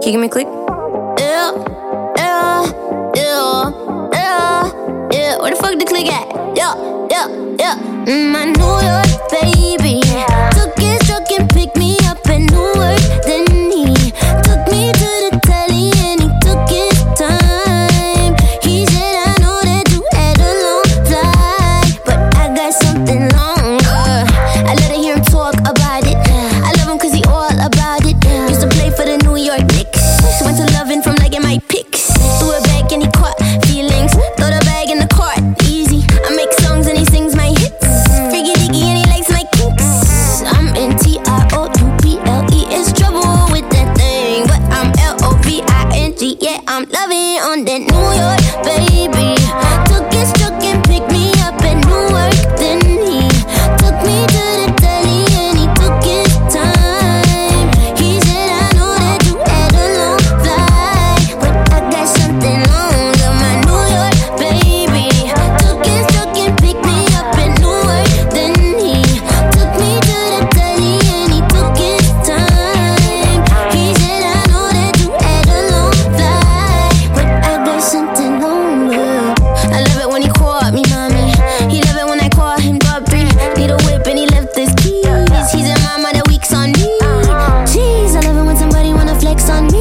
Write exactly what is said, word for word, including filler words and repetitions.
you give me a click? Yeah, yeah, yeah, yeah, yeah. Where the fuck the click at? Yeah, yeah, yeah. Mm, my New York baby took his truck and picked me up at Newark. Then he took me to the telly and he took his time. He said, I know that you had a long flight, but I got something longer. I let her hear him talk about it. I love him cause he all about it. Used to play for the New York Knicks. Went to loving from liking my pics. Threw it back and he caught feelings. Throw the bag in the cart, easy. I make songs and he sings my hits. Freaky dicky and he likes my kinks. I'm in T I O U B L E. It's trouble with that thing, but I'm L O V I N G. Yeah, I'm loving on that New York baby. Took his truck and picked me up at Newark. Then he took me to the telly and he took his time. He said, I know that you had a long flight, but I got something longer. My New York baby took his truck and picked me up at Newark. Then he took me to the telly and he took his time. He said, I know that you had a long flight, but I got something longer. I love it when he called me mommy. He love it when I call him Bobby. Need a whip and he left his keys. He's a mama that weeks on me. Jeez, I love it when somebody wanna flex on me.